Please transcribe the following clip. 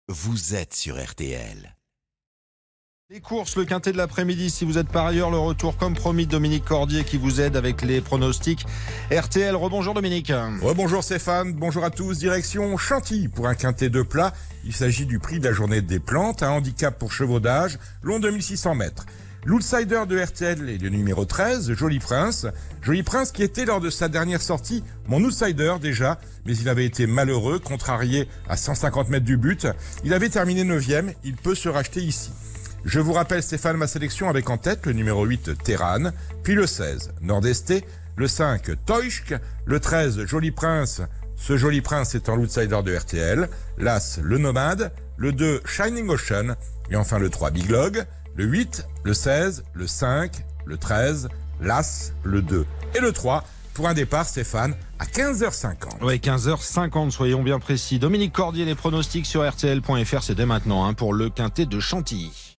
vous êtes sur RTL. Les courses, le quintet de l'après-midi, si vous êtes par ailleurs, le retour comme promis de Dominique Cordier qui vous aide avec les pronostics RTL. Rebonjour Dominique. Rebonjour Stéphane, bonjour à tous, direction Chantilly pour un quintet de plat. Il s'agit du prix de la journée des plantes, un handicap pour chevaudages, long 2600 mètres. L'outsider de RTL est le numéro 13, Joli Prince. Joli Prince qui était lors de sa dernière sortie mon outsider déjà, mais il avait été malheureux, contrarié à 150 mètres du but. Il avait terminé 9e, il peut se racheter ici. Je vous rappelle Stéphane ma sélection avec en tête le numéro 8 Terran, puis le 16 Nord-Esté, le 5 Teuschk, le 13 Joli Prince. Ce Joli Prince étant l'outsider de RTL, l'As le Nomade, le 2 Shining Ocean et enfin le 3 Big Log, le 8, le 16, le 5, le 13, l'As, le 2 et le 3 pour un départ Stéphane à 15h50. Oui, 15h50, soyons bien précis. Dominique Cordier, les pronostics sur RTL.fr, c'est dès maintenant pour le quintet de Chantilly.